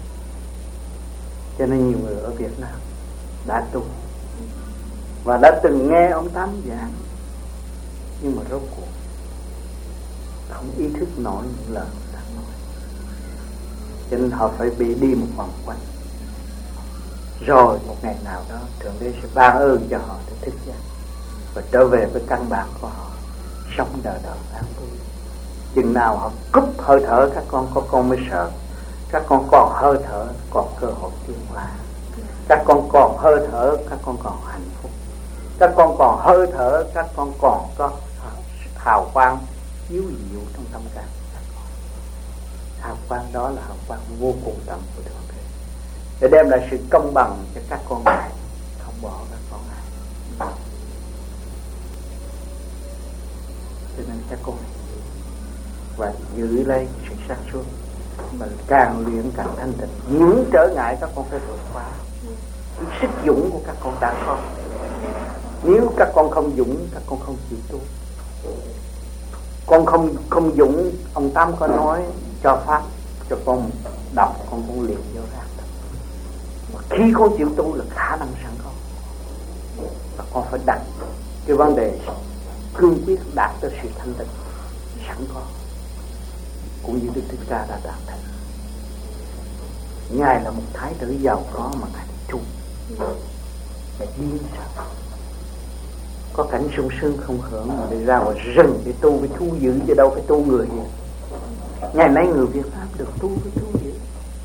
Cho nên nhiều người ở Việt Nam đã tu và đã từng nghe ông Tám giảng, nhưng mà rốt cuộc không ý thức nổi những lời đang nói, cho nên họ phải bị đi một vòng quanh. Rồi một ngày nào đó Thượng Đế sẽ ban ơn cho họ để thức giấc và trở về với căn bản của họ, sống đời đời an vui. Chừng nào họ cúp hơi thở, các con mới sợ. Các con còn hơi thở, còn cơ hội tiến hóa. Các con còn hơi thở, các con còn hạnh phúc. Các con còn hơi thở, các con còn có hào quang chiếu diệu trong tâm can các con. Hào quang đó là hào quang vô cùng tận của Thượng Đế, để đem lại sự công bằng cho các con ngài, không bỏ các con ngài. nên các con và giữ lấy sự sáng suốt. Mình càng luyện càng thanh tịnh. Những trở ngại các con phải vượt qua. Sức dũng của các con đã có. Nếu các con không dũng, các con không chịu tu. Con không dũng, ông Tám có nói cho pháp cho con đọc, con liền vô ra. Mà khi con chịu tu là khả năng sẵn có. Và con phải đặt cái vấn đề cương quyết đạt tới sự thanh tịnh sẵn có, cũng như Đức Thích Ca đã đạt thành. Ngài là một thái tử giàu có mà Ngài tu. Ngài điên sao? Có cảnh sung sướng không hưởng mà đi ra ngoài rừng để tu với thú dữ, chứ đâu phải tu người gì. Ngày nay người Việt Nam được tu với thú dữ.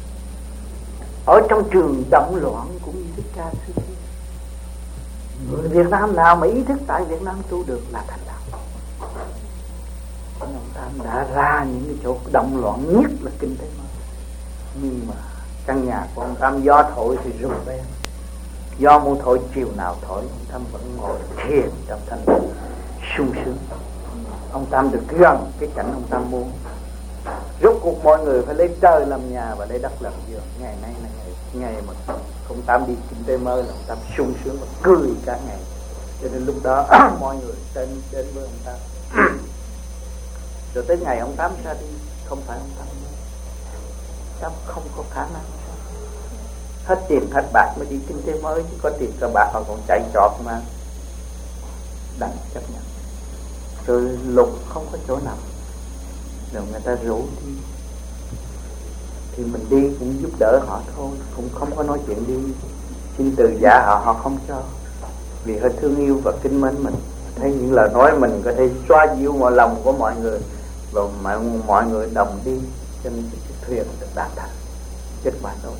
Ở trong trường động loạn cũng như Thích Ca xưa kia. Người Việt Nam nào mà ý thức tại Việt Nam tu được là thành đạo. Ông Tam đã ra những cái chỗ động loạn nhất là kinh tế mới. Nhưng mà căn nhà của ông Tam gió thổi thì rung beng. Gió muốn thổi chiều nào thổi, ông Tam vẫn ngồi thiền trong thanh tịnh sung sướng. Ông Tam được gần cái cảnh ông Tam muốn. Rốt cuộc mọi người phải lấy trời làm nhà và lấy đất làm giường. Ngày nay là ngày mà ông Tam đi kinh tế mới là ông Tam sung sướng và cười cả ngày. Cho nên lúc đó mọi người đến với ông Tam. Rồi tới ngày ông Tám ra đi, không phải ông Tám nữa. Tám không có khả năng. Hết tiền hết bạc mới đi kinh tế mới, chứ có tiền có bạc họ còn chạy trọt mà. Đành chấp nhận. Rồi lục không có chỗ nằm, rồi người ta rủ đi thì mình đi cũng giúp đỡ họ thôi, cũng không có nói chuyện đi xin từ giả họ không cho, vì họ thương yêu và kính mến mình. Thấy những lời nói mình có thể xoa dịu mọi lòng của mọi người và mọi người đồng đi, cho nên cái thuyền được đạt thành kết quả tốt.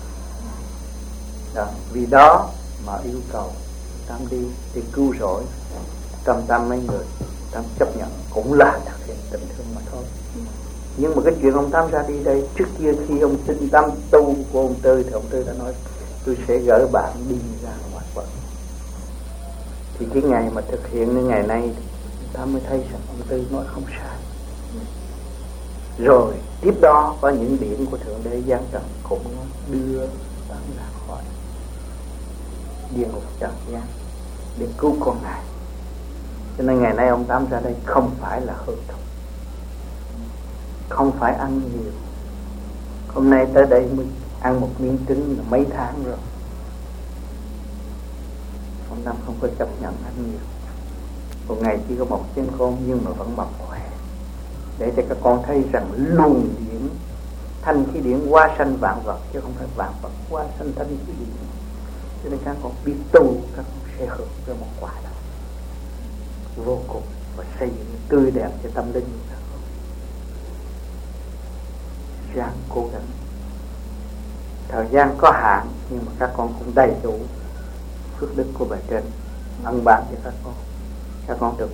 Đó, vì đó mà yêu cầu Tam đi thì cứu rỗi Tam mấy người. Tam chấp nhận cũng là thực hiện tình thương mà thôi. Nhưng mà cái chuyện ông Tam ra đi đây, trước kia khi ông xin Tam tu của ông Tư thì ông Tư đã nói tôi sẽ gửi bạn đi ra ngoài vợ. Thì cái ngày mà thực hiện đến ngày nay Tam mới thấy rằng ông Tư nói không sai. Rồi tiếp đó có những điển của Thượng Đế giáng trần cũng đưa Tam ra khỏi địa ngục trần gian để cứu con Ngài. Cho nên ngày nay ông Tám ra đây không phải là hưởng thụ, không phải ăn nhiều. Hôm nay tới đây mới ăn một miếng trứng là mấy tháng rồi. Ông Tám không có chấp nhận ăn nhiều. Một ngày chỉ có một chén cơm nhưng mà vẫn mập khỏe, để cho các con thấy rằng luồng điển thanh khí điển hóa sanh vạn vật, chứ không phải vạn vật hóa sanh thanh khí điển. Cho nên các con biết tu, các con sẽ hưởng cái một quả đó vô cùng và xây dựng tươi đẹp cho tâm linh của các con. Ráng cố gắng. Thời gian có hạn nhưng mà các con cũng đầy đủ phước đức của bề trên ân ban cho các con. Các con được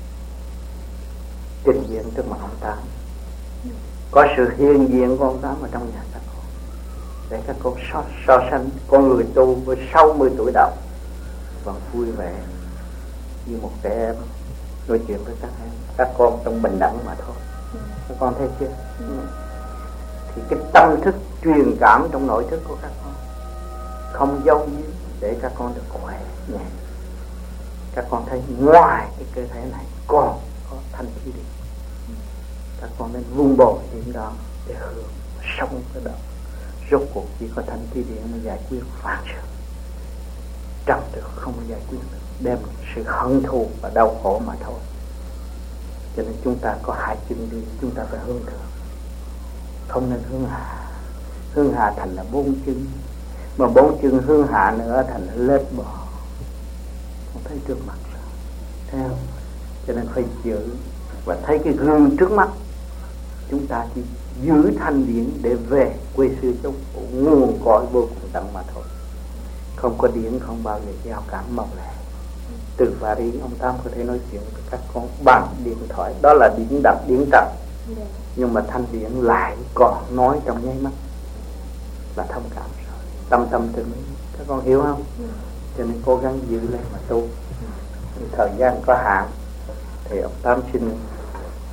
trình diện trước mặt ông Tám, có sự hiện diện của ông Tám ở trong nhà các con, để các con so sánh con người tu với 60 tuổi đầu vẫn vui vẻ như một trẻ em nói chuyện với các con trong bình đẳng mà thôi. Các con thấy chưa? Thì cái tâm thức truyền cảm trong nội thức của các con không giấu giếm để các con được khỏe nhẹ. Các con thấy ngoài cái cơ thể này còn có thanh khí điển. Các con nên vun bồi điểm đó để hưởng sống cái đó. Rốt cuộc chỉ có thanh khí điển mới giải quyết vạn sự. Trần được không giải quyết được, đem sự hận thù và đau khổ mà thôi. Cho nên chúng ta có hai chân đi, chúng ta phải hướng thượng, không nên hướng hạ. Hướng hạ thành là 4 chân, mà 4 chân hướng hạ nữa thành là lết bò. Không thấy trước mặt sao? Thấy không? Cho nên phải giữ và thấy cái gương trước mắt. Chúng ta chỉ giữ thanh điển để về quê xưa châu phủ, nguồn cội vô cùng tận mà thôi. Không có điển không bao giờ giao cảm mong lẽ. Từ Paris ông Tám có thể nói chuyện với các con bằng điện thoại, đó là điển đặc điển trần. Nhưng mà thanh điển lại còn nói trong nháy mắt là thông cảm rồi, tâm từ mình. Các con hiểu không? Cho nên cố gắng giữ lên mà tu. Thời gian có hạn thì ông Tám xin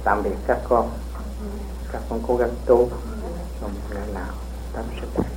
Tạm biệt các con cố gắng tu, một ngày nào tâm sức.